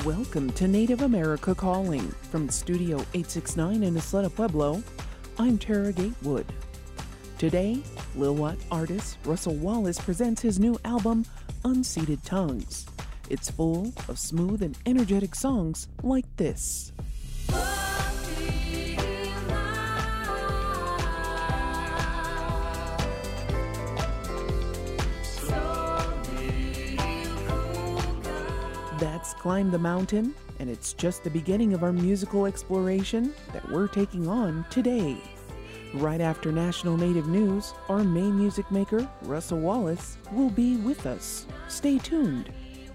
Welcome to Native America Calling. From Studio 869 in Isleta Pueblo, I'm Tara Gatewood. Today, Lil'wat artist Russell Wallace presents his new album, Unceded Tongues. It's full of smooth and energetic songs like this. That's Climb the Mountain, and it's just the beginning of our musical exploration that we're taking on today. Right after National Native News, our main music maker, Russell Wallace, will be with us. Stay tuned.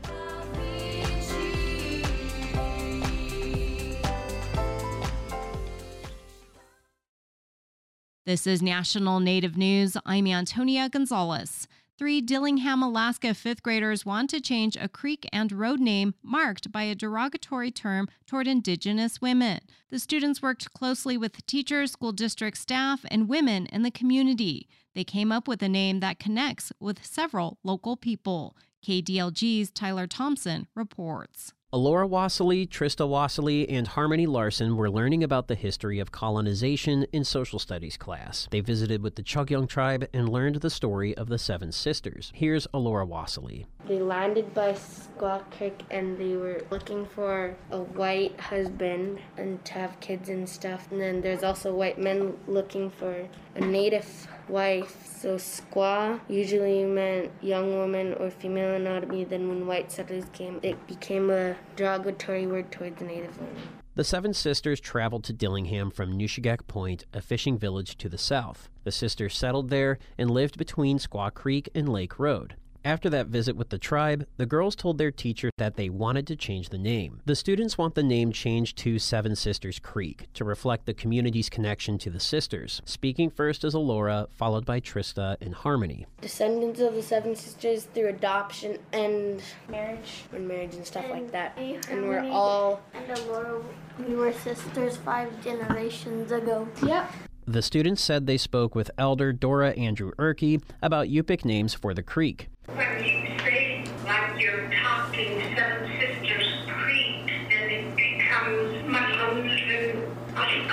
This is National Native News. I'm Antonia Gonzalez. 3 Dillingham, Alaska 5th graders want to change a creek and road name marked by a derogatory term toward Indigenous women. The students worked closely with teachers, school district staff, and women in the community. They came up with a name that connects with several local people. KDLG's Tyler Thompson reports. Alora Wassily, Trista Wassily, and Harmony Larson were learning about the history of colonization in social studies class. They visited with the Chugyong tribe and learned the story of the Seven Sisters. Here's Alora Wassily. They landed by Squaw Creek and they were looking for a white husband and to have kids and stuff. And then there's also white men looking for a native wife. So squaw usually meant young woman or female anatomy. Then when white settlers came, it became a derogatory word towards native women. The Seven Sisters traveled to Dillingham from Nushagak Point, a fishing village to the south. The sisters settled there and lived between Squaw Creek and Lake Road. After that visit with the tribe, the girls told their teacher that they wanted to change the name. The students want the name changed to Seven Sisters Creek to reflect the community's connection to the sisters. Speaking first is Alora, followed by Trista and Harmony. Descendants of the Seven Sisters through adoption and marriage and stuff like that. And we're all... And Alora, we were sisters 5 generations ago. Yep. The students said they spoke with Elder Dora Andrew Erkey about Yupik names for the creek. When you say like you're talking Seven Sisters Creek, then it becomes Muslims and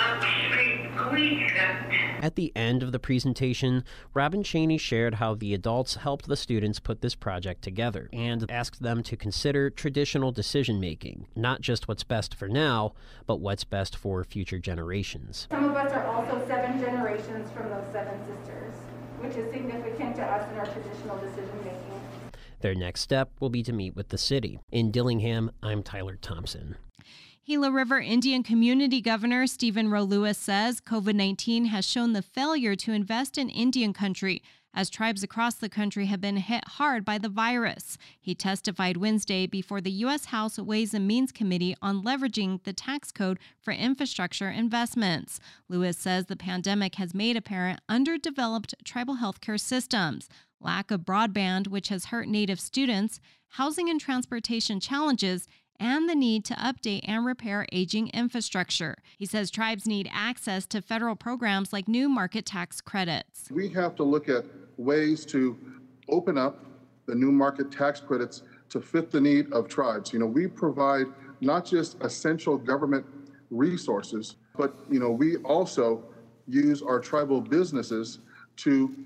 Creek. At the end of the presentation, Robin Cheney shared how the adults helped the students put this project together and asked them to consider traditional decision-making, not just what's best for now, but what's best for future generations. Some of us are also 7 generations from those 7 sisters, which is significant to us in our traditional decision-making. Their next step will be to meet with the city. In Dillingham, I'm Tyler Thompson. Gila River Indian Community Governor Stephen Roe Lewis says COVID-19 has shown the failure to invest in Indian country as tribes across the country have been hit hard by the virus. He testified Wednesday before the U.S. House Ways and Means Committee on leveraging the tax code for infrastructure investments. Lewis says the pandemic has made apparent underdeveloped tribal healthcare systems, lack of broadband, which has hurt Native students, housing and transportation challenges, and the need to update and repair aging infrastructure. He says tribes need access to federal programs like new market tax credits. We have to look at ways to open up the new market tax credits to fit the need of tribes. We provide not just essential government resources, but, we also use our tribal businesses to,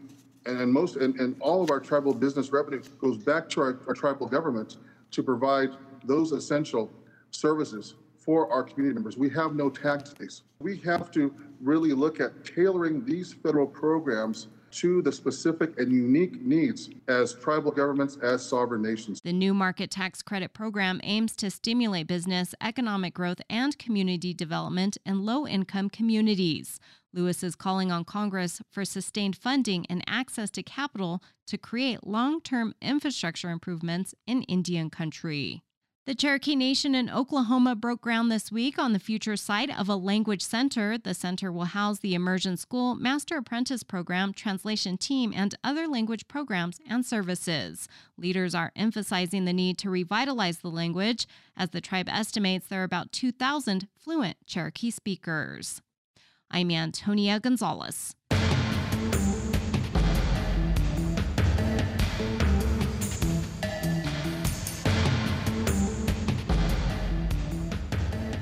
and all of our tribal business revenue goes back to our tribal government to provide those essential services for our community members. We have no tax base. We have to really look at tailoring these federal programs to the specific and unique needs as tribal governments, as sovereign nations. The new market tax credit program aims to stimulate business, economic growth, and community development in low-income communities. Lewis is calling on Congress for sustained funding and access to capital to create long-term infrastructure improvements in Indian country. The Cherokee Nation in Oklahoma broke ground this week on the future site of a language center. The center will house the immersion school, master apprentice program, translation team, and other language programs and services. Leaders are emphasizing the need to revitalize the language, as the tribe estimates there are about 2,000 fluent Cherokee speakers. I'm Antonia Gonzalez.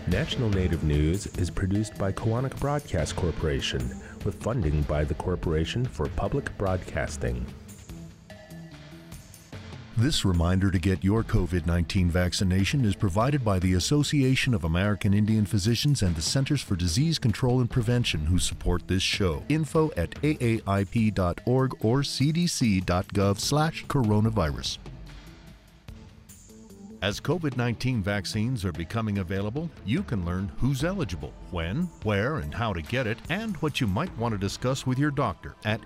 National Native News is produced by Koahnic Broadcast Corporation with funding by the Corporation for Public Broadcasting. This reminder to get your COVID-19 vaccination is provided by the Association of American Indian Physicians and the Centers for Disease Control and Prevention, who support this show. Info at aaip.org or cdc.gov/coronavirus. As COVID-19 vaccines are becoming available, you can learn who's eligible, when, where, and how to get it, and what you might want to discuss with your doctor at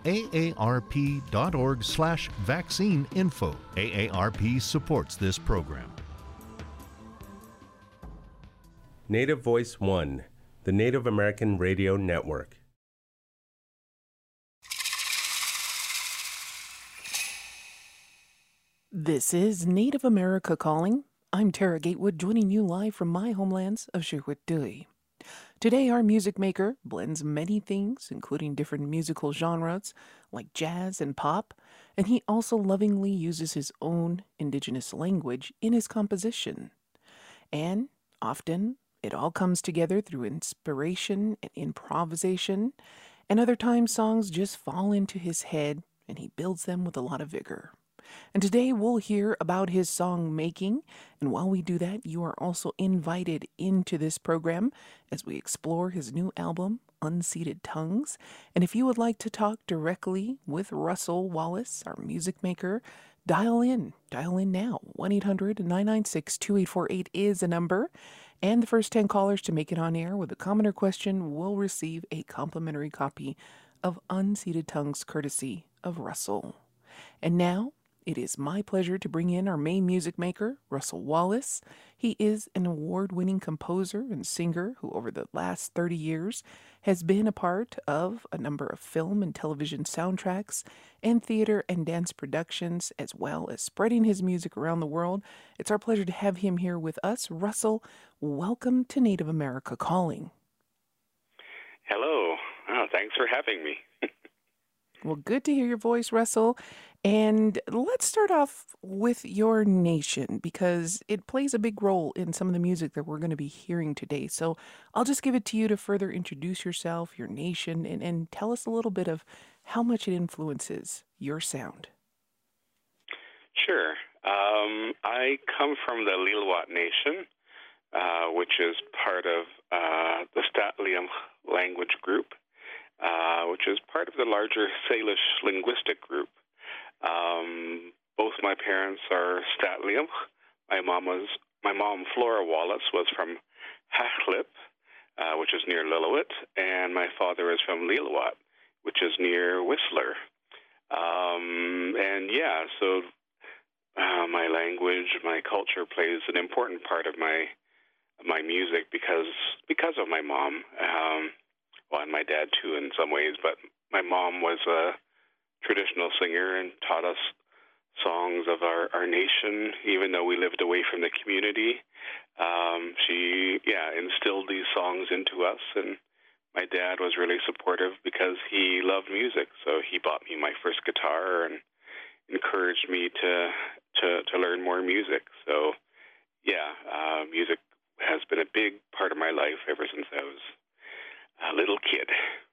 aarp.org/vaccineinfo. AARP supports this program. Native Voice One, the Native American Radio Network. This is Native America Calling. I'm Tara Gatewood, joining you live from my homelands of Xiuhua. Today, our music maker blends many things, including different musical genres like jazz and pop, and he also lovingly uses his own indigenous language in his composition. And often, it all comes together through inspiration and improvisation, and other times songs just fall into his head and he builds them with a lot of vigor. And today we'll hear about his song making, and while we do that, you are also invited into this program as we explore his new album, Unseated Tongues. And if you would like to talk directly with Russell Wallace, our music maker, dial in now. 1-800-996-2848 is a number, and the first 10 callers to make it on air with a comment or question will receive a complimentary copy of Unseated Tongues courtesy of Russell. And now, it is my pleasure to bring in our main music maker, Russell Wallace. He is an award-winning composer and singer who over the last 30 years has been a part of a number of film and television soundtracks and theater and dance productions, as well as spreading his music around the world. It's our pleasure to have him here with us. Russell, welcome to Native America Calling. Hello. Oh, thanks for having me. Well, good to hear your voice, Russell. And let's start off with your nation, because it plays a big role in some of the music that we're going to be hearing today. So I'll just give it to you to further introduce yourself, your nation, and tell us a little bit of how much it influences your sound. Sure. I come from the Lil'wat Nation, which is part of the St'át'imc language group, which is part of the larger Salish linguistic group. Both my parents are St'át'imc. My mom, Flora Wallace, was from Hachlip, which is near Lillooet, and my father is from Lil'wat, which is near Whistler. So my language, my culture plays an important part of my music because of my mom. And my dad too in some ways, but my mom was a traditional singer and taught us songs of our nation, even though we lived away from the community. She instilled these songs into us, and my dad was really supportive because he loved music, so he bought me my first guitar and encouraged me to learn more music. So music has been a big part of my life ever since I was a little kid.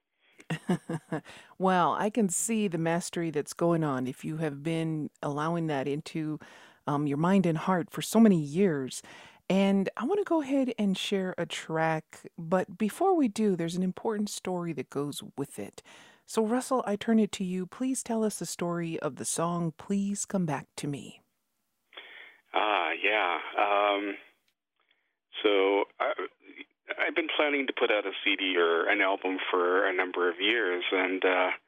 Well, I can see the mastery that's going on if you have been allowing that into your mind and heart for so many years. And I want to go ahead and share a track, but before we do, there's an important story that goes with it. So Russell, I turn it to you. Please tell us the story of the song, Please Come Back to Me. I've been planning to put out a CD or an album for a number of years, and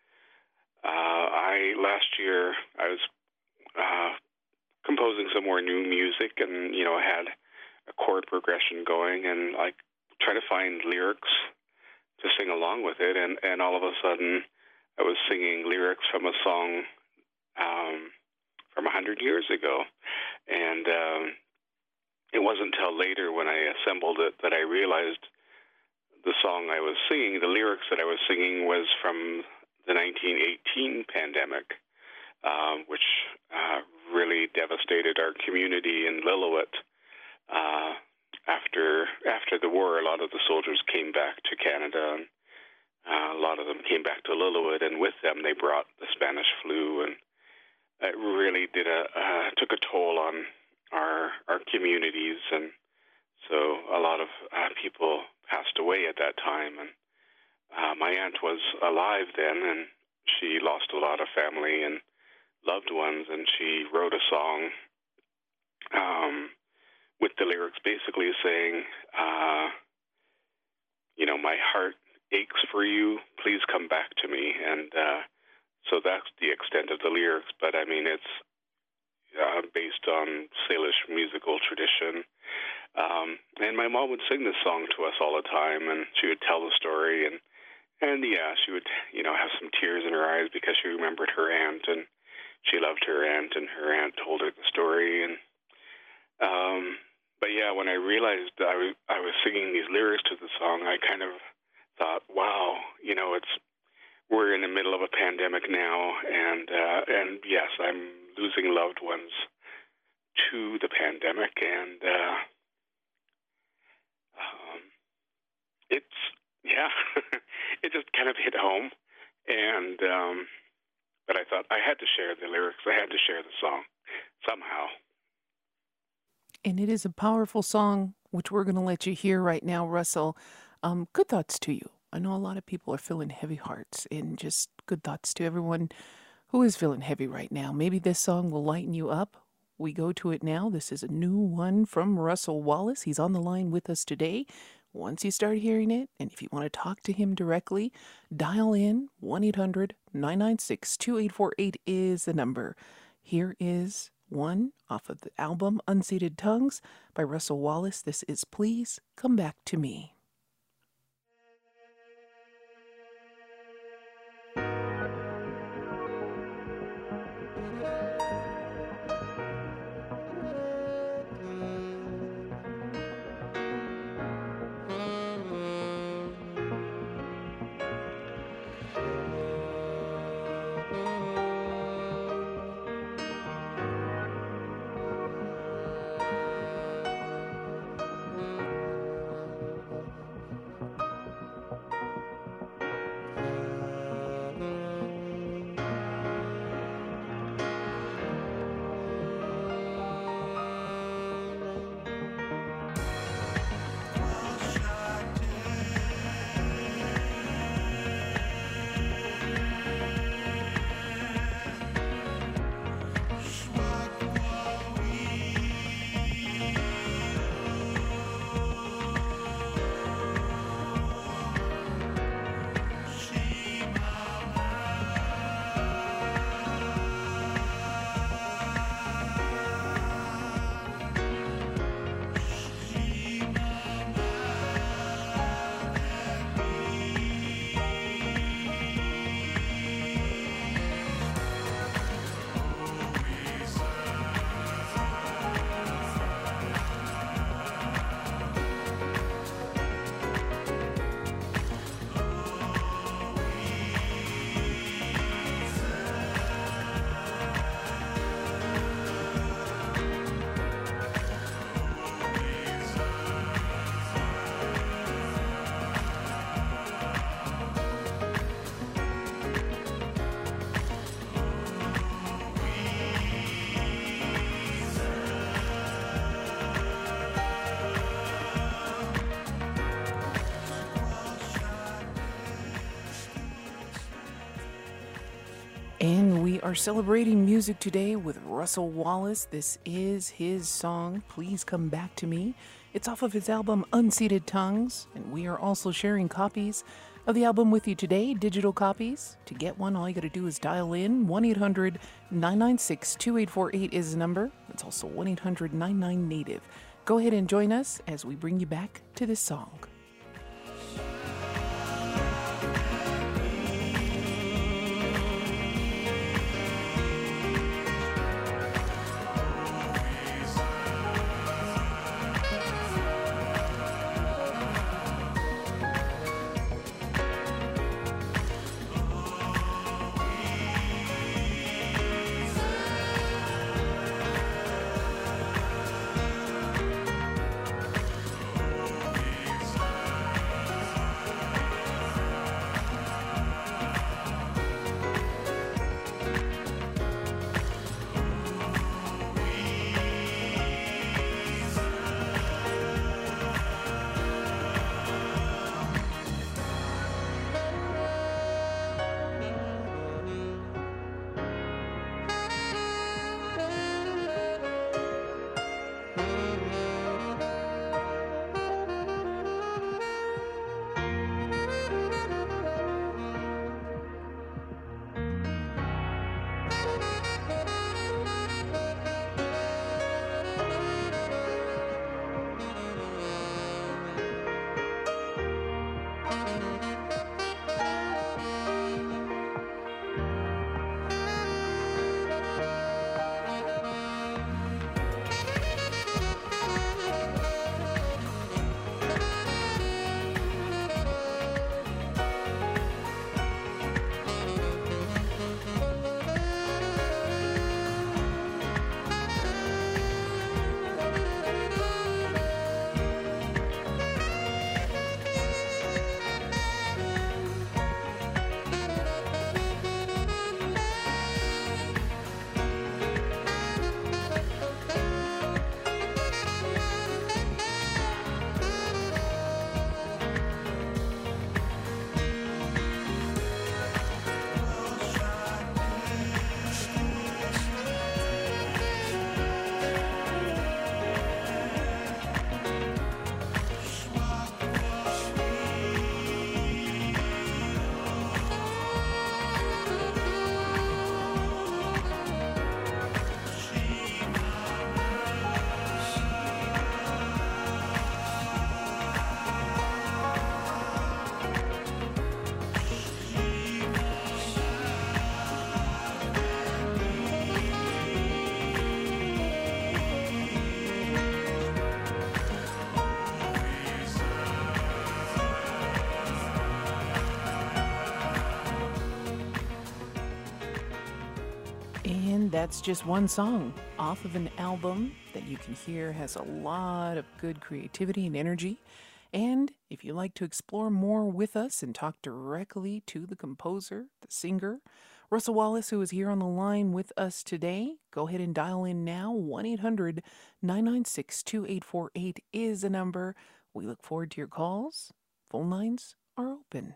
last year I was composing some more new music, and had a chord progression going, and try to find lyrics to sing along with it, and all of a sudden I was singing lyrics from a song from 100 years ago, and it wasn't until later when I assembled it that I realized the song I was singing, the lyrics that I was singing, was from the 1918 pandemic, which really devastated our community in Lillooet. after the war, a lot of the soldiers came back to Canada, and a lot of them came back to Lillooet, and with them they brought the Spanish flu, and it really took a toll on our communities, and so a lot of people passed away at that time. And my aunt was alive then, and she lost a lot of family and loved ones, and she wrote a song with the lyrics basically saying, my heart aches for you, please come back to me. And so that's the extent of the lyrics, but I mean, it's based on Salish musical tradition. And my mom would sing this song to us all the time, and she would tell the story, and yeah, she would, have some tears in her eyes because she remembered her aunt, and she loved her aunt, and her aunt told her the story. And but yeah, when I realized I was singing these lyrics to the song, I kind of thought, wow, we're in the middle of a pandemic now, and yes, I'm losing loved ones to the pandemic, and it just kind of hit home, and but I thought I had to share the lyrics, I had to share the song somehow. And it is a powerful song, which we're going to let you hear right now, Russell. Good thoughts to you. I know a lot of people are feeling heavy hearts, and just good thoughts to everyone who is feeling heavy right now. Maybe this song will lighten you up. We go to it now. This is a new one from Russell Wallace. He's on the line with us today. Once you start hearing it, and if you want to talk to him directly, dial in 1-800-996-2848 is the number. Here is one off of the album Unseated Tongues by Russell Wallace. This is Please Come Back to Me. And we are celebrating music today with Russell Wallace. This is his song, Please Come Back to Me. It's off of his album, Unseated Tongues. And we are also sharing copies of the album with you today, digital copies. To get one, all you got to do is dial in. 1-800-996-2848 is the number. It's also 1-800-99-NATIVE. Go ahead and join us as we bring you back to this song. And that's just one song off of an album that you can hear has a lot of good creativity and energy. And if you'd like to explore more with us and talk directly to the composer, the singer, Russell Wallace, who is here on the line with us today, go ahead and dial in now. 1-800-996-2848 is the number. We look forward to your calls. Phone lines are open.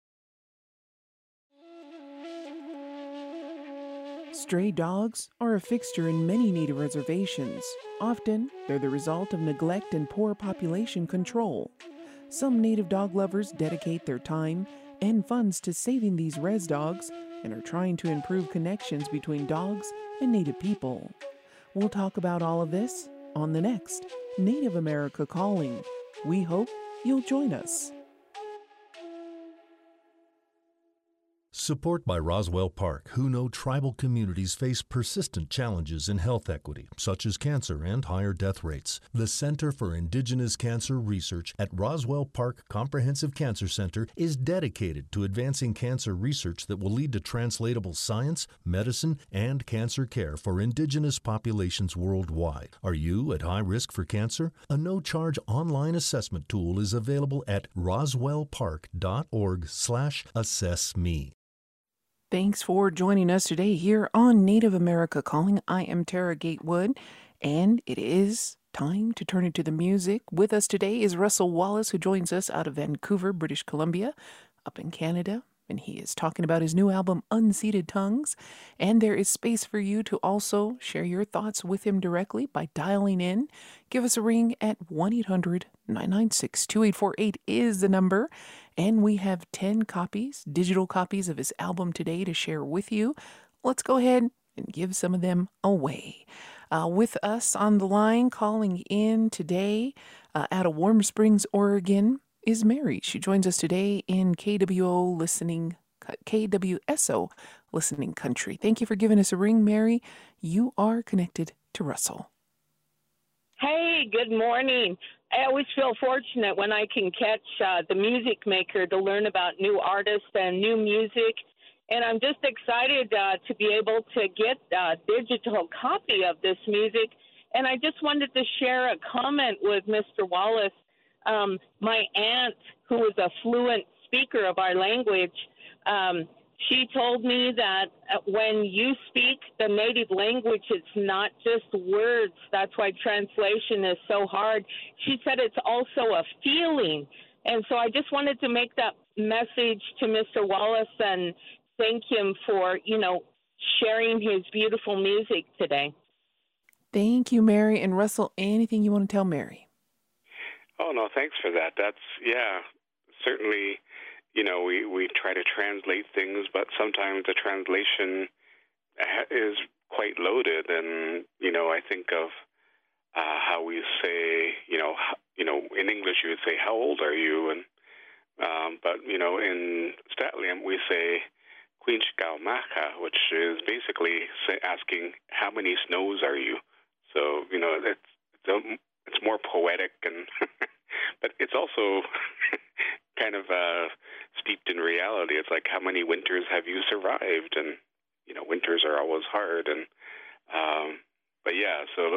Stray dogs are a fixture in many Native reservations. Often, they're the result of neglect and poor population control. Some Native dog lovers dedicate their time and funds to saving these res dogs and are trying to improve connections between dogs and Native people. We'll talk about all of this on the next Native America Calling. We hope you'll join us. Support by Roswell Park, who know tribal communities face persistent challenges in health equity, such as cancer and higher death rates. The Center for Indigenous Cancer Research at Roswell Park Comprehensive Cancer Center is dedicated to advancing cancer research that will lead to translatable science, medicine, and cancer care for Indigenous populations worldwide. Are you at high risk for cancer? A no-charge online assessment tool is available at roswellpark.org/assessme. Thanks for joining us today here on Native America Calling. I am Tara Gatewood, and it is time to turn into the music. With us today is Russell Wallace, who joins us out of Vancouver, British Columbia, up in Canada. And he is talking about his new album, Unceded Tongues. And there is space for you to also share your thoughts with him directly by dialing in. Give us a ring at 1-800-996-2848 is the number. And we have 10 copies, digital copies of his album today to share with you. Let's go ahead and give some of them away. With us on the line, calling in today out of Warm Springs, Oregon, is Mary. She joins us today in KWSO Listening Country. Thank you for giving us a ring, Mary. You are connected to Russell. Hey, good morning. I always feel fortunate when I can catch the Music Maker to learn about new artists and new music. And I'm just excited to be able to get a digital copy of this music. And I just wanted to share a comment with Mr. Wallace. My aunt, who is a fluent speaker of our language, she told me that when you speak the native language, it's not just words. That's why translation is so hard. She said it's also a feeling. And so I just wanted to make that message to Mr. Wallace and thank him for, sharing his beautiful music today. Thank you, Mary. And Russell, anything you want to tell Mary? Oh, no, thanks for that. Certainly, we try to translate things, but sometimes the translation is quite loaded. And, I think of how we say, in English you would say, how old are you? And but, in St'át'imc we say, Queenchkau Maka, which is basically asking, how many snows are you? So, it's more poetic, and but it's also kind of steeped in reality. It's like, how many winters have you survived? And winters are always hard. And but yeah, so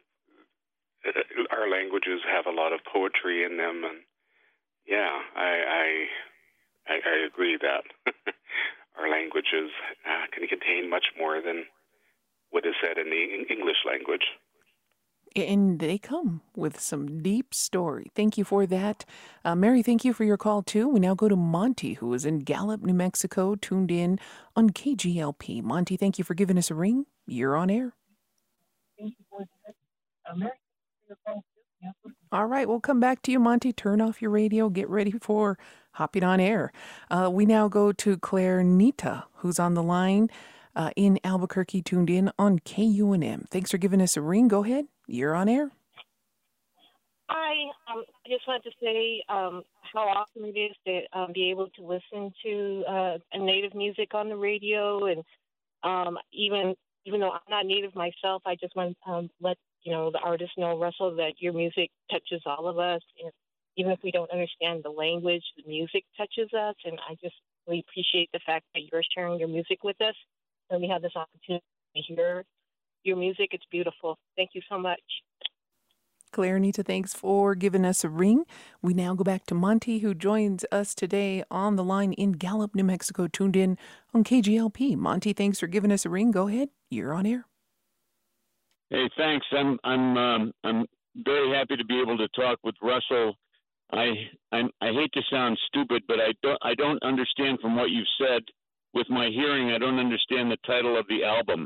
our languages have a lot of poetry in them, and yeah, I agree that our languages can contain much more than what is said in the English language. And they come with some deep story. Thank you for that. Mary, thank you for your call, too. We now go to Monty, who is in Gallup, New Mexico, tuned in on KGLP. Monty, thank you for giving us a ring. You're on air. Thank you for that. Mary, your call, too. All right, we'll come back to you, Monty. Turn off your radio. Get ready for hopping on air. We now go to Claire Nita, who's on the line in Albuquerque, tuned in on KUNM. Thanks for giving us a ring. Go ahead. You're on air. Hi. I just wanted to say how awesome it is to be able to listen to Native music on the radio. And even though I'm not Native myself, I just want to let the artists know, Russell, that your music touches all of us. And even if we don't understand the language, the music touches us. And I just really appreciate the fact that you're sharing your music with us. And we have this opportunity to to hear your music. It's beautiful. Thank you so much. Claire Anita, thanks for giving us a ring. We now go back to Monty, who joins us today on the line in Gallup, New Mexico, tuned in on KGLP. Monty, thanks for giving us a ring. Go ahead. You're on air. Hey, thanks. I'm very happy to be able to talk with Russell. I hate to sound stupid, but I don't understand from what you've said. With my hearing, I don't understand the title of the album.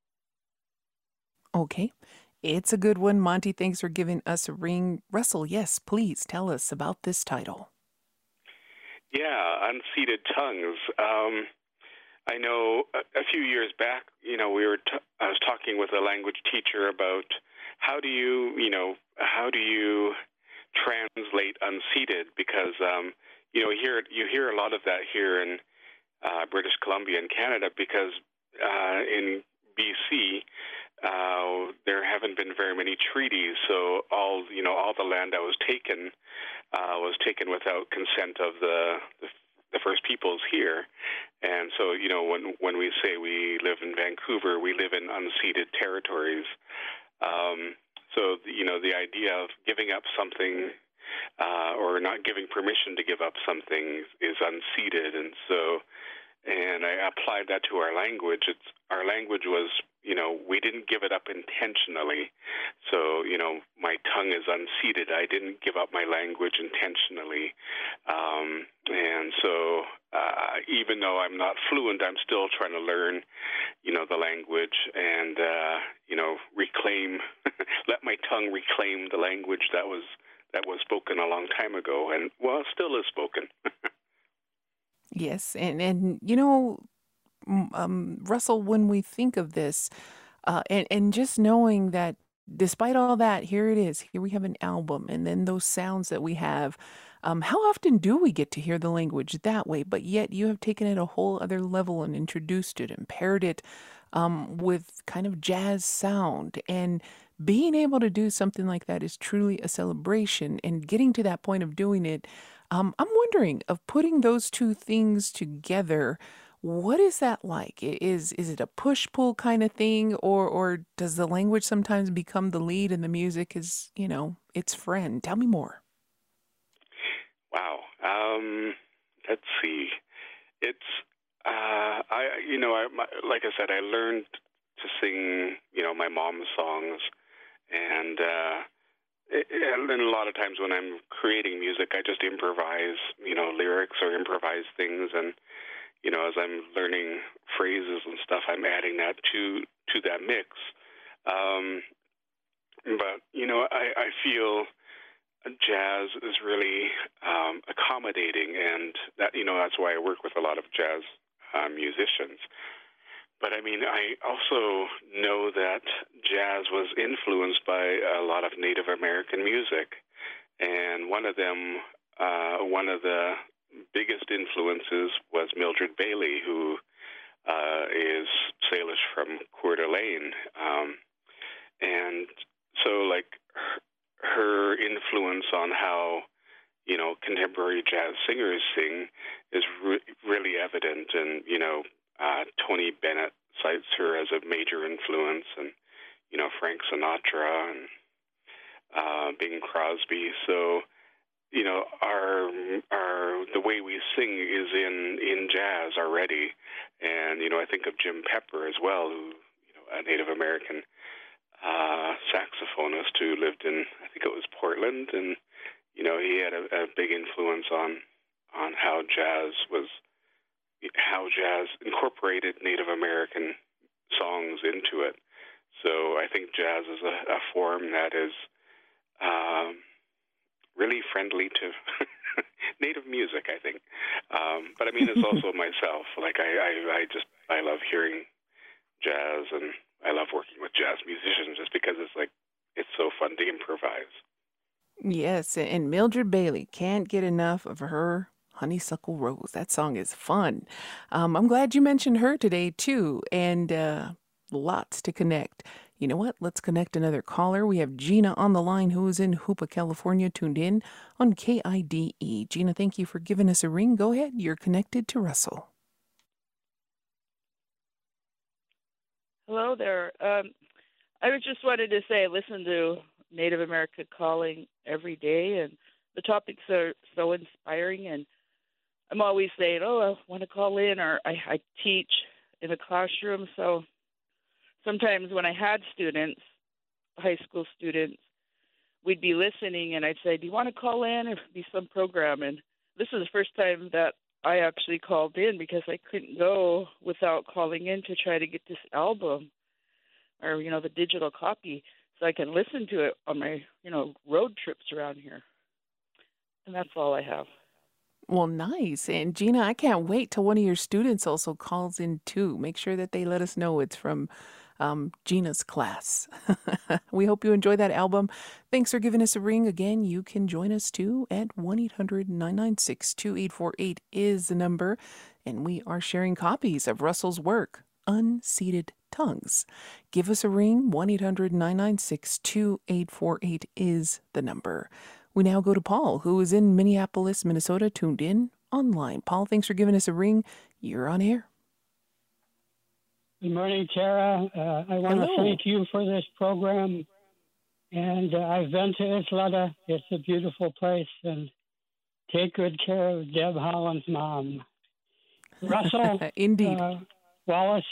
Okay. It's a good one. Monty, thanks for giving us a ring. Russell, yes, please tell us about this title. Yeah, Unseated Tongues. I know a few years back, I was talking with a language teacher about how do you translate unseated, because you hear a lot of that here in British Columbia and Canada, because in BC there haven't been very many treaties, so all the land that was taken without consent of the First Peoples here. And so when we say we live in Vancouver, we live in unceded territories. So the idea of giving up something or not giving permission to give up something is unceded, and I applied that to our language. Our language was, we didn't give it up intentionally. So, my tongue is unceded. I didn't give up my language intentionally. And so even though I'm not fluent, I'm still trying to learn, the language and, reclaim, let my tongue reclaim the language that was spoken a long time ago and, well, still is spoken. Yes, and Russell, when we think of this, and just knowing that despite all that, here it is. Here we have an album, and then those sounds that we have. How often do we get to hear the language that way? But yet you have taken it a whole other level and introduced it and paired it with kind of jazz sound. And being able to do something like that is truly a celebration. And getting to that point of doing it, I'm wondering, of putting those two things together, what is that like? Is it a push-pull kind of thing, or does the language sometimes become the lead and the music is, its friend? Tell me more. Wow. Let's see. It's like I said, I learned to sing, my mom's songs, and a lot of times when I'm creating music, I just improvise, lyrics or improvise things, and as I'm learning phrases and stuff, I'm adding that to that mix. But I feel jazz is really accommodating, and that's why I work with a lot of jazz musicians. But I also know that jazz was influenced by a lot of Native American music, and one of the biggest influences was Mildred Bailey, who is Salish from Coeur d'Alene, and so her influence on how contemporary jazz singers sing is really evident, and Tony Bennett cites her as a major influence, and Frank Sinatra and Bing Crosby. So the way we sing is in jazz already, and I think of Jim Pepper as well, who a Native American saxophonist who lived in, I think it was Portland, and he had a big influence on how jazz incorporated Native American songs into it. So I think jazz is a form that is really friendly to Native music, I think. But it's also myself. I love hearing jazz, and I love working with jazz musicians just because it's so fun to improvise. Yes, and Mildred Bailey, can't get enough of her Honeysuckle Rose. That song is fun. I'm glad you mentioned her today, too, and lots to connect. You know what? Let's connect another caller. We have Gina on the line, who is in Hoopa, California, tuned in on KIDE. Gina, thank you for giving us a ring. Go ahead. You're connected to Russell. Hello there. I just wanted to say I listen to Native America Calling every day, and the topics are so inspiring. And I'm always saying, I want to call in, or I teach in a classroom. So sometimes when I had students, high school students, we'd be listening, and I'd say, do you want to call in or be some program? And this is the first time that I actually called in because I couldn't go without calling in to try to get this album or, the digital copy so I can listen to it on my, road trips around here. And that's all I have. Well, nice. And Gina, I can't wait till one of your students also calls in too. Make sure that they let us know it's from Gina's class. We hope you enjoy that album. Thanks for giving us a ring. Again, you can join us too at 1-800-996-2848 is the number. And we are sharing copies of Russell's work, Unseated Tongues. Give us a ring. 1-800-996-2848 is the number. We now go to Paul, who is in Minneapolis, Minnesota, tuned in online. Paul, thanks for giving us a ring. You're on air. Good morning, Tara. I want to thank you for this program. And I've been to Isleta. It's a beautiful place. And take good care of Deb Holland's mom. Russell, Indeed. Wallace,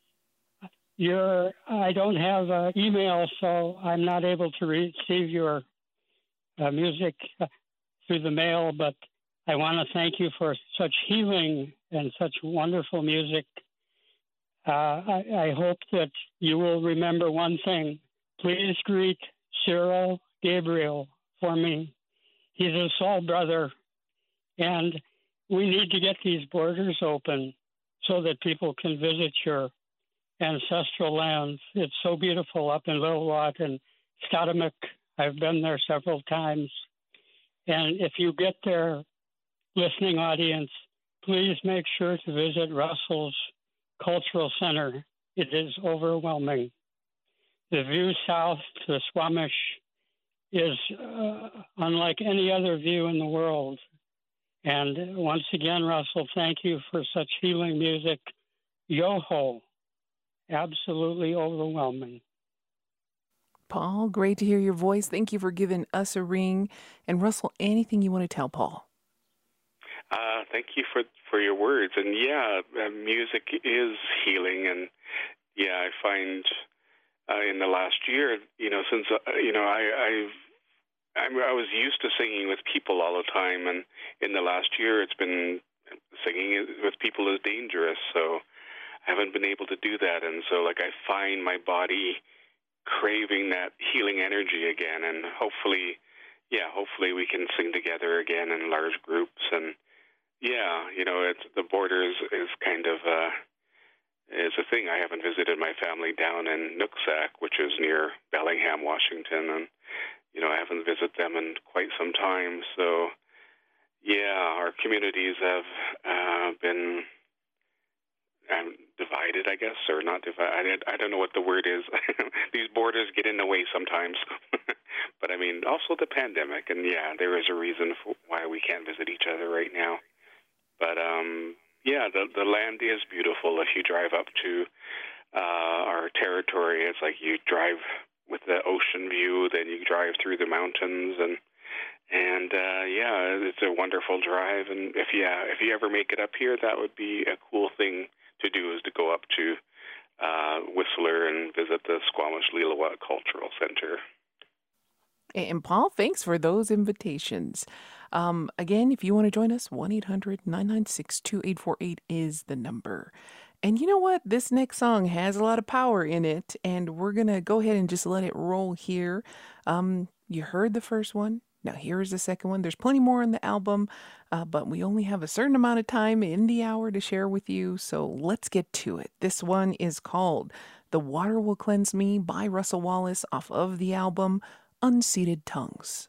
I don't have email, so I'm not able to receive your music through the mail. But I want to thank you for such healing and such wonderful music. I hope that you will remember one thing. Please greet Cyril Gabriel for me. He's a soul brother, and we need to get these borders open so that people can visit your ancestral lands. It's so beautiful up in Lillooet and Scottamick. I've been there several times. And if you get there, listening audience, please make sure to visit Russell's Cultural Center. It is overwhelming. The view south to Squamish is unlike any other view in the world. And once again, Russell, thank you for such healing music. Yoho, absolutely overwhelming. Paul, great to hear your voice. Thank you for giving us a ring. And Russell, anything you want to tell Paul? Thank you for your words. And music is healing. And I find in the last year, since I was used to singing with people all the time, and in the last year, it's been singing with people is dangerous. So I haven't been able to do that, and so I find my body craving that healing energy again, and hopefully we can sing together again in large groups. And it's the borders is kind of is a thing. I haven't visited my family down in Nooksack, which is near Bellingham, Washington, and I haven't visited them in quite some time. So our communities have been divided, I guess, or not divided. I don't know what the word is. These borders get in the way sometimes. But I mean, also the pandemic, and there is a reason for why we can't visit each other right now. But the land is beautiful. If you drive up to our territory, it's like you drive with the ocean view, then you drive through the mountains, and it's a wonderful drive. And if you ever make it up here, that would be a cool thing to do, is to go up to Whistler and visit the Squamish-Lillooet Cultural Center. And Paul, thanks for those invitations. Again, if you want to join us, 1-800-996-2848 is the number. And you know what? This next song has a lot of power in it, and we're going to go ahead and just let it roll here. You heard the first one. Now here is the second one. There's plenty more on the album, but we only have a certain amount of time in the hour to share with you, so let's get to it. This one is called The Water Will Cleanse Me by Russell Wallace off of the album Unseated Tongues.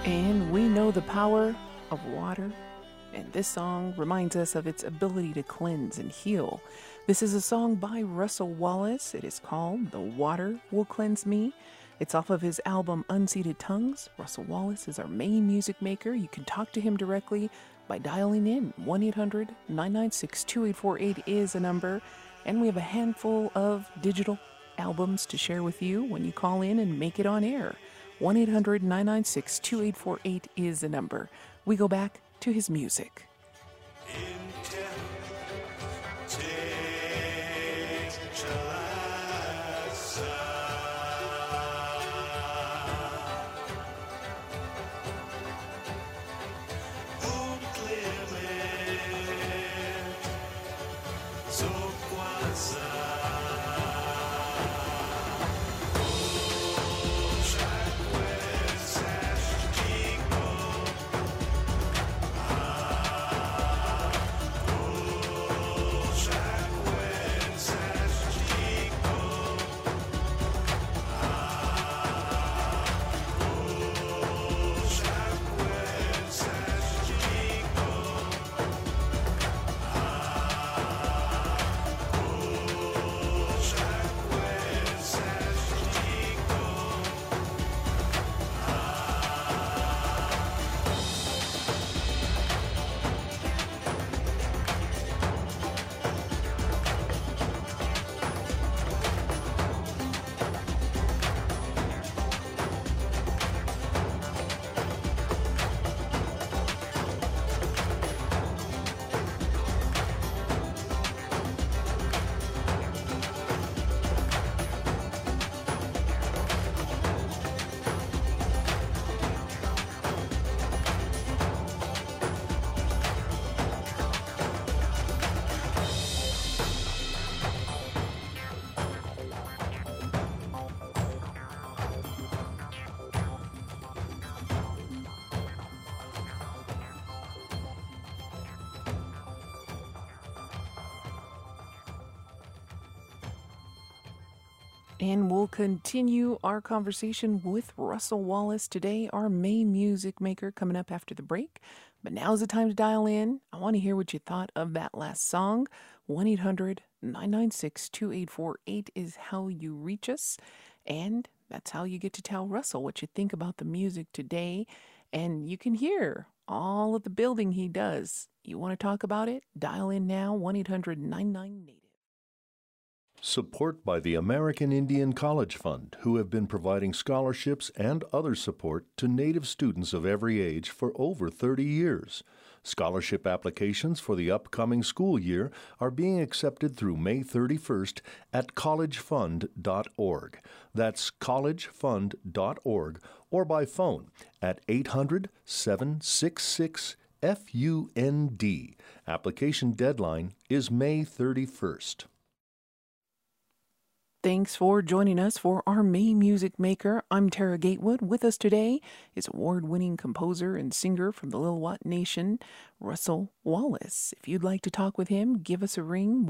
And we know the power of water, and this song reminds us of its ability to cleanse and heal. This is a song by Russell Wallace. It is called The Water Will Cleanse Me. It's off of his album Unseated Tongues. Russell Wallace is our main music maker. You can talk to him directly by dialing in. 1-800-996-2848 is a number. And we have a handful of digital albums to share with you when you call in and make it on air. 1-800-996-2848 is the number. We go back to his music. And we'll continue our conversation with Russell Wallace today, our main music maker, coming up after the break. But now's the time to dial in. I want to hear what you thought of that last song. 1-800-996-2848 is how you reach us. And that's how you get to tell Russell what you think about the music today. And you can hear all of the building he does. You want to talk about it? Dial in now, 1-800-99-NATIVE. Support by the American Indian College Fund, who have been providing scholarships and other support to Native students of every age for over 30 years. Scholarship applications for the upcoming school year are being accepted through May 31st at collegefund.org. That's collegefund.org, or by phone at 800-766-FUND. Application deadline is May 31st. Thanks for joining us for our main music maker. I'm Tara Gatewood. With us today is award-winning composer and singer from the Lil'wat Nation, Russell Wallace. If you'd like to talk with him, give us a ring.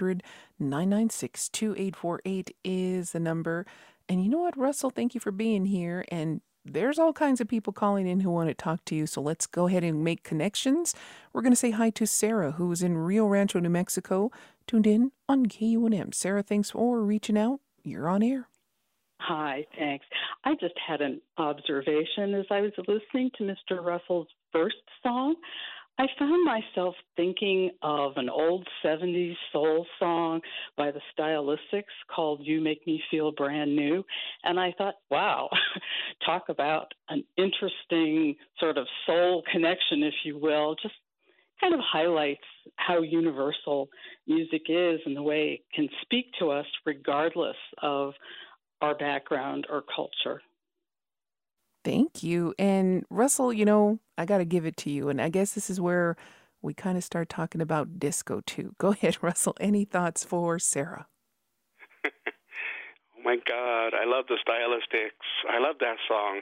1-800-996-2848 is the number. And you know what, Russell? Thank you for being here. And there's all kinds of people calling in who want to talk to you, so let's go ahead and make connections. We're going to say hi to Sarah, who's in Rio Rancho, New Mexico, tuned in on KUNM. Sarah, thanks for reaching out. You're on air. Hi, thanks. I just had an observation as I was listening to Mr. Russell's first song. I found myself thinking of an old 70s soul song by the Stylistics called You Make Me Feel Brand New. And I thought, wow, talk about an interesting sort of soul connection, if you will. Just kind of highlights how universal music is and the way it can speak to us regardless of our background or culture. Thank you. And Russell, you know, I got to give it to you. And I guess this is where we kind of start talking about disco too. Go ahead, Russell. Any thoughts for Sarah? Oh my God, I love the Stylistics. I love that song.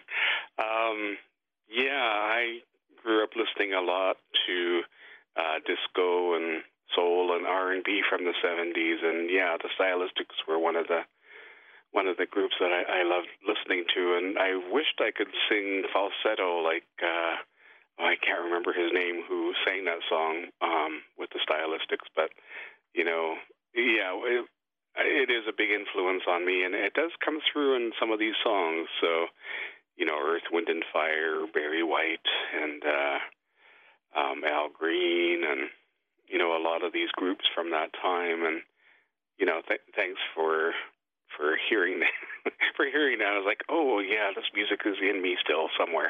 I grew up listening a lot to disco and soul and R&B from the 70s. And yeah, the Stylistics were one of the one of the groups that I love listening to, and I wished I could sing falsetto like I can't remember his name who sang that song with the Stylistics, but it is a big influence on me, and it does come through in some of these songs. So, Earth, Wind and Fire, Barry White, and Al Green, and a lot of these groups from that time. And thanks for hearing that. For hearing that, I was like, oh yeah, this music is in me still somewhere.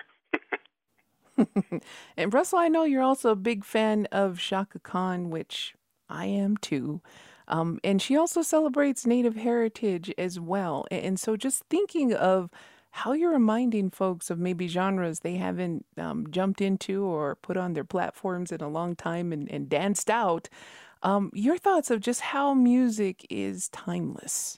And Russell, I know you're also a big fan of Chaka Khan, which I am too. And she also celebrates Native heritage as well. And so just thinking of how you're reminding folks of maybe genres they haven't jumped into or put on their platforms in a long time and danced out, your thoughts of just how music is timeless.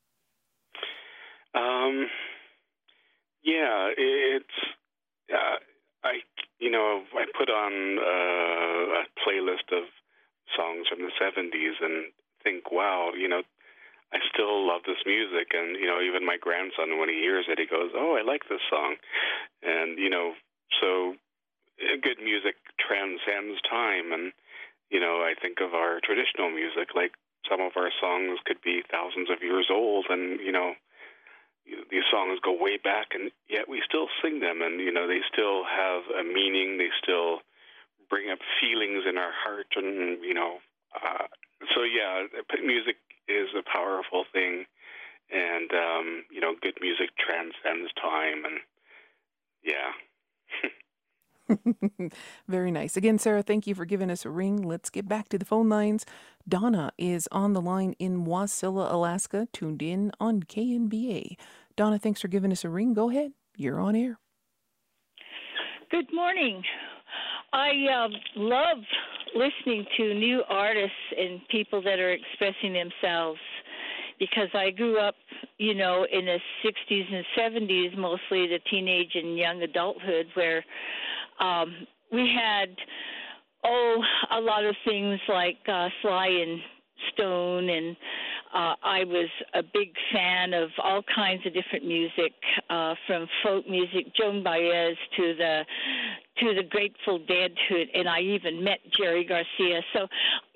I put on a playlist of songs from the 70s and think, wow, I still love this music. And, even my grandson, when he hears it, he goes, oh, I like this song. And, so good music transcends time. And, I think of our traditional music, like some of our songs could be thousands of years old. And, these songs go way back, and yet we still sing them. And, they still have a meaning. They still bring up feelings in our heart. And, music is a powerful thing, and good music transcends time, and Very nice. Again, Sarah, thank you for giving us a ring. Let's get back to the phone lines. Donna is on the line in Wasilla, Alaska, tuned in on KNBA. Donna, thanks for giving us a ring. Go ahead. You're on air. Good morning. I love listening to new artists and people that are expressing themselves, because I grew up, in the 60s and 70s, mostly the teenage and young adulthood, where we had, a lot of things like Sly and Stone, and I was a big fan of all kinds of different music, from folk music, Joan Baez, to the Grateful Dead, and I even met Jerry Garcia. So,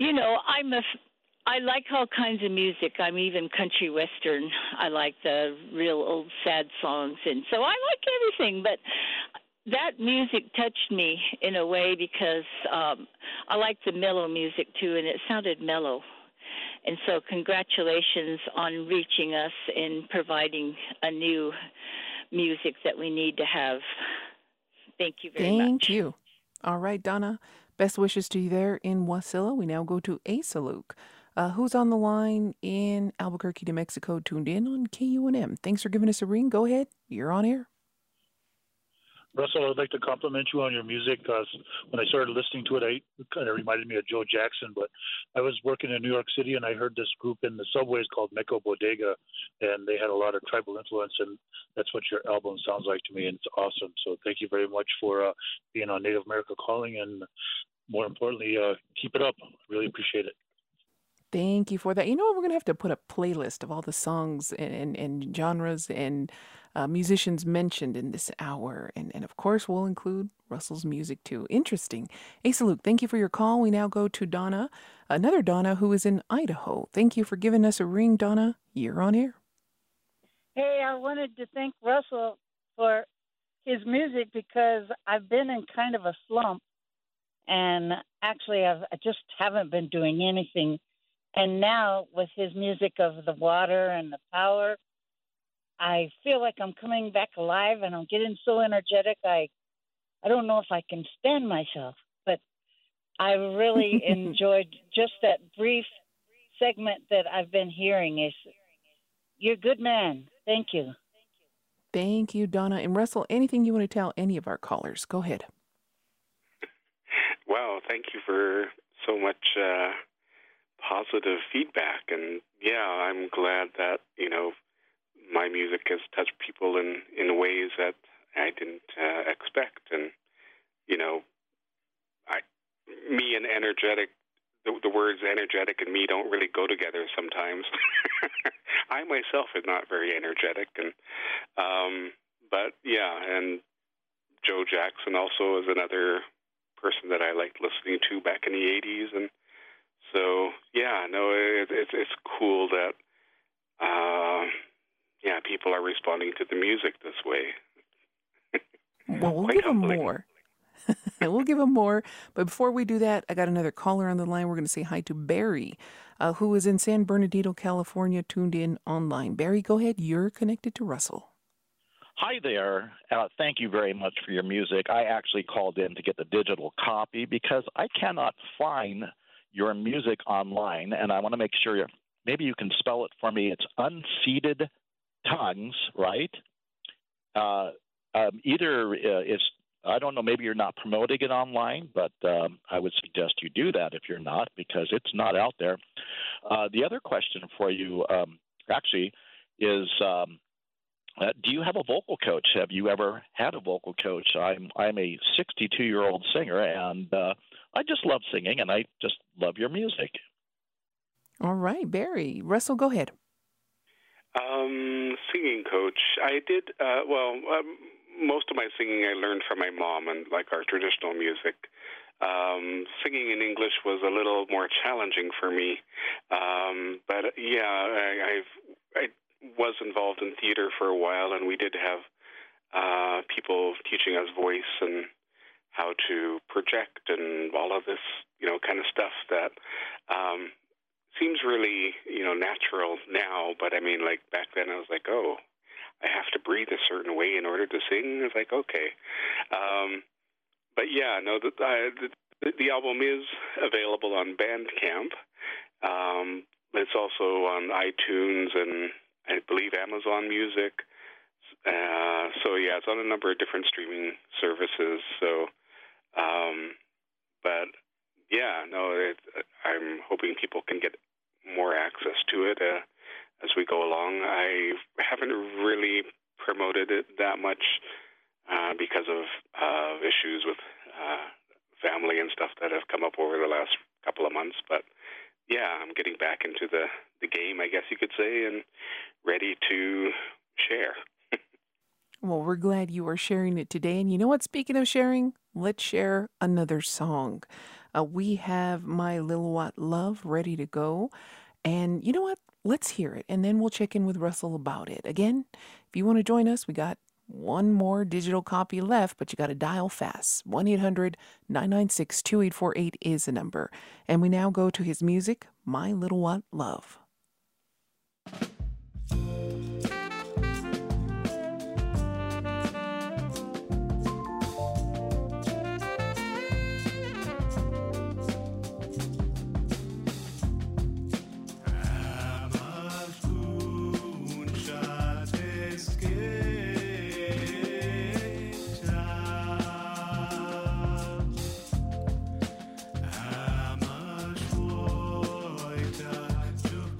I like all kinds of music. I'm even country western. I like the real old sad songs, and so I like everything. But that music touched me in a way because I like the mellow music too, and it sounded mellow. And so congratulations on reaching us and providing a new music that we need to have. Thank you very much. Thank you. All right, Donna. Best wishes to you there in Wasilla. We now go to Asaluk, who's on the line in Albuquerque, New Mexico, tuned in on KUNM. Thanks for giving us a ring. Go ahead. You're on air. Russell, I'd like to compliment you on your music, because when I started listening to it, it kind of reminded me of Joe Jackson. But I was working in New York City, and I heard this group in the subways called Meco Bodega, and they had a lot of tribal influence, and that's what your album sounds like to me, and it's awesome. So thank you very much for being on Native America Calling, and more importantly, keep it up. Really appreciate it. Thank you for that. You know what? We're going to have to put a playlist of all the songs and genres and musicians mentioned in this hour. And of course, we'll include Russell's music too. Interesting. Asa Luke, thank you for your call. We now go to Donna, another Donna who is in Idaho. Thank you for giving us a ring, Donna. You're on air. Hey, I wanted to thank Russell for his music, because I've been in kind of a slump. And actually, I just haven't been doing anything. And now with his music of the water and the power, I feel like I'm coming back alive, and I'm getting so energetic. I don't know if I can stand myself, but I really enjoyed just that brief segment that I've been hearing. You're a good man. Thank you. Thank you, Donna. And Russell, anything you want to tell any of our callers? Go ahead. Wow, thank you for so much positive feedback. And yeah, I'm glad that, my music has touched people in ways that I didn't expect. And, me and energetic, the words energetic and me don't really go together sometimes. I myself am not very energetic, and but yeah, and Joe Jackson also is another person that I liked listening to back in the 80s, and so yeah, no, it's cool that people are responding to the music this way. Well, we'll give them more. We'll give them more. But before we do that, I got another caller on the line. We're going to say hi to Barry, who is in San Bernardino, California, tuned in online. Barry, go ahead. You're connected to Russell. Hi there. Thank you very much for your music. I actually called in to get the digital copy because I cannot find your music online, and I want to make sure maybe you can spell it for me. It's Unseated Tongues, right? Either is, I don't know, maybe you're not promoting it online, but I would suggest you do that if you're not, because it's not out there. The other question for you actually is, do you have a vocal coach? Have you ever had a vocal coach? I'm a 62-year-old singer, and I just love singing, and I just love your music. All right, Barry. Russell, go ahead. Singing coach. I did, most of my singing I learned from my mom and like our traditional music. Singing in English was a little more challenging for me. But yeah, I was involved in theater for a while, and we did have people teaching us voice and how to project and all of this, kind of stuff that seems really, natural now. But I mean, like back then I was like, oh, I have to breathe a certain way in order to sing. It's like, okay. But yeah, no, the album is available on Bandcamp. It's also on iTunes and I believe Amazon Music. So yeah, it's on a number of different streaming services. So, but yeah, no, I'm hoping people can get more access to it as we go along. I haven't really promoted it that much because of issues with family and stuff that have come up over the last couple of months. But yeah, I'm getting back into the game, I guess you could say, and ready to share. Well, we're glad you are sharing it today. And you know what? Speaking of sharing, let's share another song. We have My Lil-Wat Love ready to go. And you know what? Let's hear it. And then we'll check in with Russell about it. Again, if you want to join us, we got one more digital copy left, but you got to dial fast. 1-800-996-2848 is the number. And we now go to his music, My Lil-Wat Love. To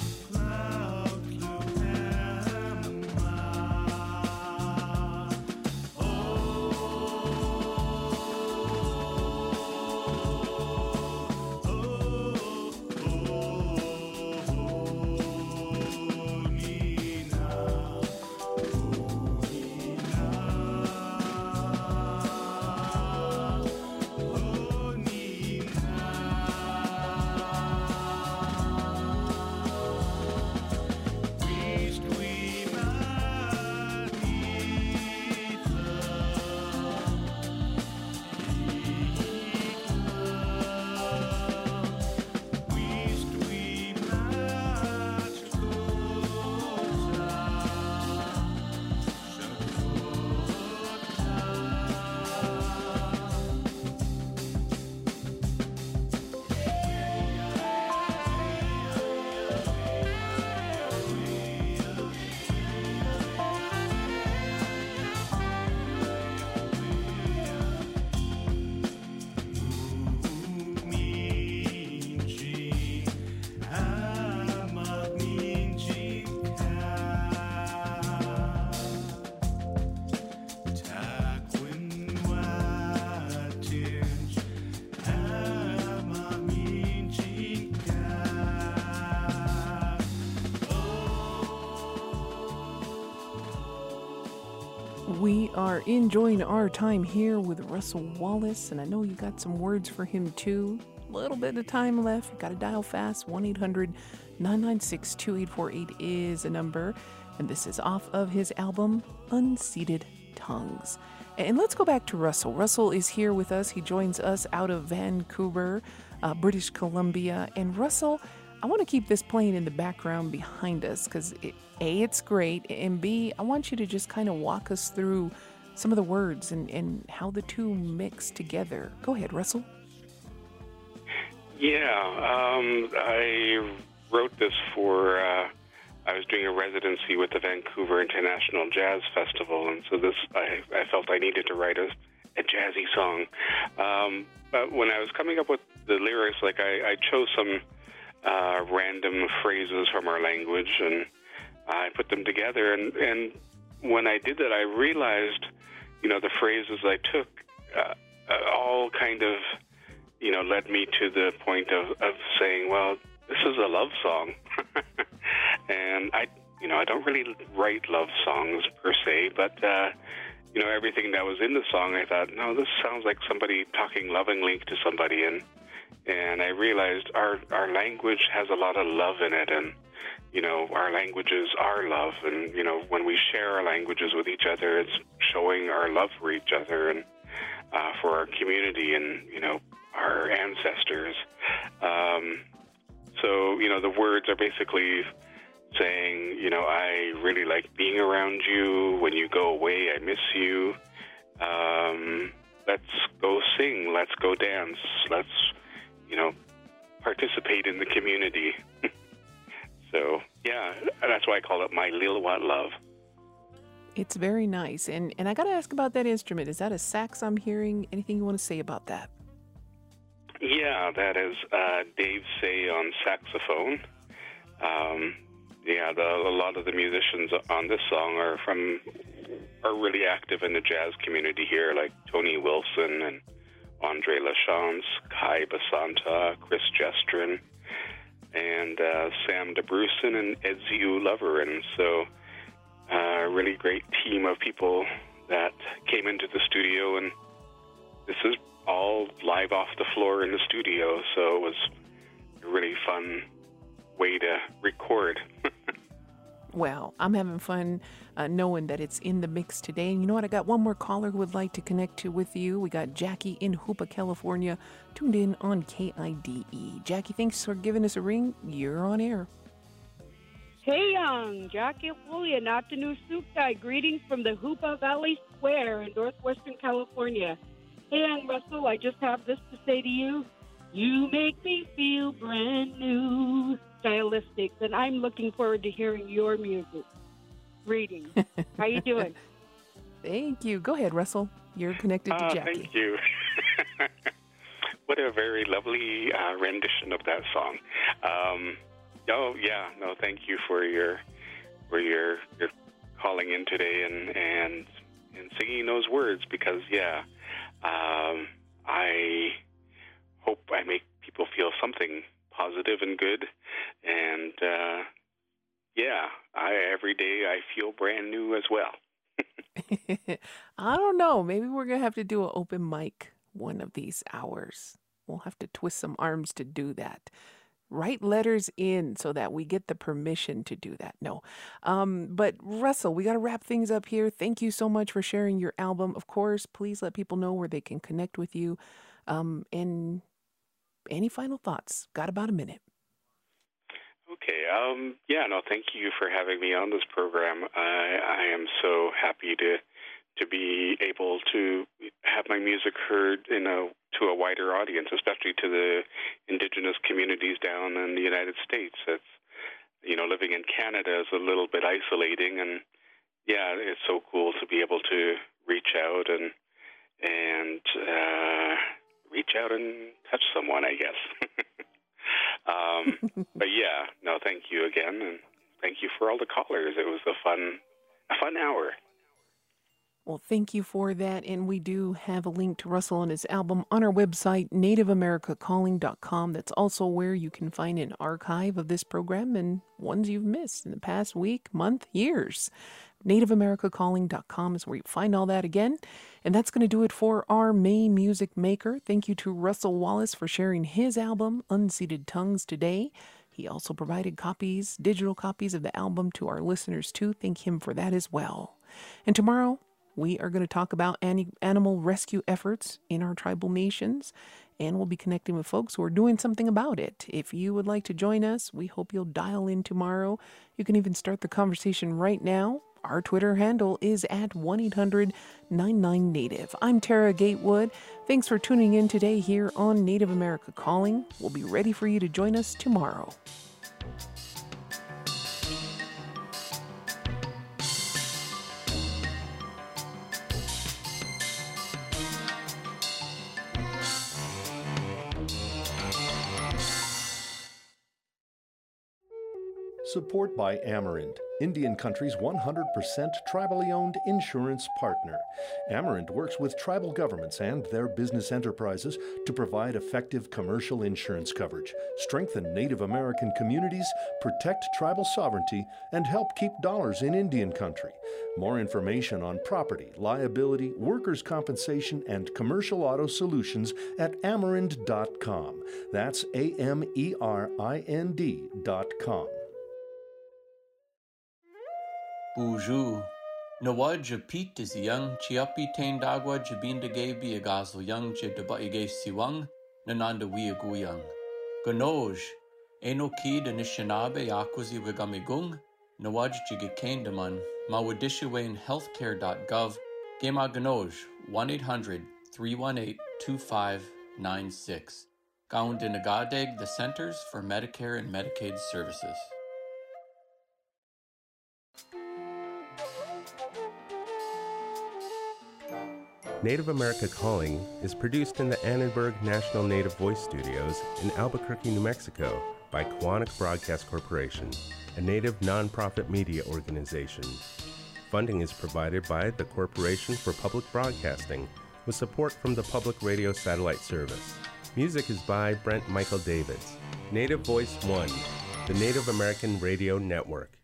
We are enjoying our time here with Russell Wallace, and I know you got some words for him too. A little bit of time left. You got to dial fast. 1-800-996-2848 is a number, and this is off of his album Unseated Tongues. And let's go back to Russell. Russell is here with us. He joins us out of Vancouver, British Columbia. And Russell, I want to keep this playing in the background behind us because A, it's great, and B, I want you to just kind of walk us through some of the words and how the two mix together. Go ahead, Russell. Yeah, I wrote this for, I was doing a residency with the Vancouver International Jazz Festival, and so I felt I needed to write a jazzy song. But when I was coming up with the lyrics, I chose some random phrases from our language, and I put them together, and when I did that, I realized, the phrases I took all kind of, led me to the point of saying, well, this is a love song. And I don't really write love songs per se, but, everything that was in the song, I thought, no, this sounds like somebody talking lovingly to somebody, and I realized our language has a lot of love in it, and our languages are love, and when we share our languages with each other, it's showing our love for each other and for our community and our ancestors. So the words are basically saying, I really like being around you. When you go away, I miss you. Let's go sing. Let's go dance. Let's participate in the community. So, yeah, that's why I call it my Lil Wat Love. It's very nice. And I got to ask about that instrument. Is that a sax I'm hearing? Anything you want to say about that? Yeah, that is Dave Say on saxophone. A lot of the musicians on this song are really active in the jazz community here, like Tony Wilson and Andre Lachance, Kai Basanta, Chris Jestrin, and Sam DeBrusen and Edziu Loverin. So a really great team of people that came into the studio, and this is all live off the floor in the studio, so it was a really fun way to record. Well, I'm having fun knowing that it's in the mix today. And you know what? I got one more caller who would like to connect with you. We got Jackie in Hoopa, California, tuned in on KIDE. Jackie, thanks for giving us a ring. You're on air. Hey, Jackie Julia, Natanu Suktai. Greetings from the Hoopa Valley Square in northwestern California. Hey, Russell, I just have this to say to you. You make me feel brand new. Stylistics, and I'm looking forward to hearing your music. Greetings. How you doing? Thank you. Go ahead, Russell. You're connected to Jackie. Thank you. What a very lovely rendition of that song. Thank you for your calling in today and singing those words, because I hope I make people feel something positive and good, and every day I feel brand new as well. I don't know. Maybe we're gonna have to do an open mic one of these hours. We'll have to twist some arms to do that. Write letters in so that we get the permission to do that. No. But Russell, we got to wrap things up here. Thank you so much for sharing your album. Of course, please let people know where they can connect with you. And any final thoughts? Got about a minute. Okay. Thank you for having me on this program. I am so happy to be able to have my music heard to a wider audience, especially to the indigenous communities down in the United States. It's, living in Canada is a little bit isolating, and it's so cool to be able to reach out and touch someone, I guess. Thank you again, and thank you for all the callers. It was a fun hour. Well, thank you for that. And we do have a link to Russell and his album on our website, nativeamericacalling.com. That's also where you can find an archive of this program and ones you've missed in the past week, month, years. nativeamericacalling.com is where you find all that again. And that's going to do it for our May Music Maker. Thank you to Russell Wallace for sharing his album, Unseated Tongues, today. He also provided copies, digital copies of the album to our listeners too. Thank him for that as well. And tomorrow, we are going to talk about animal rescue efforts in our tribal nations, and we'll be connecting with folks who are doing something about it. If you would like to join us, we hope you'll dial in tomorrow. You can even start the conversation right now. Our Twitter handle is at 1-800-99-NATIVE. I'm Tara Gatewood. Thanks for tuning in today here on Native America Calling. We'll be ready for you to join us tomorrow. Support by Amerant, Indian Country's 100% tribally owned insurance partner. Amerant works with tribal governments and their business enterprises to provide effective commercial insurance coverage, strengthen Native American communities, protect tribal sovereignty, and help keep dollars in Indian Country. More information on property, liability, workers' compensation, and commercial auto solutions at Amerind.com. That's AMERIND.com. Bonjour. Nawad Japit is young Chiapi Tain Dagwa Jabinda Gabi Agazo young Jedaba Siwang Nananda Wiaguyang. Ganoj Eno Ki de Nishanabe Yakuzi Wigamigung Nawaj Jigakandaman Mawadishawain healthcare.gov Gema Ganoj 1-800-318-2596. Gaundinagadeg, the Centers for Medicare and Medicaid Services. Native America Calling is produced in the Annenberg National Native Voice Studios in Albuquerque, New Mexico by Koahnic Broadcast Corporation, a Native nonprofit media organization. Funding is provided by the Corporation for Public Broadcasting with support from the Public Radio Satellite Service. Music is by Brent Michael Davids. Native Voice One, the Native American Radio Network.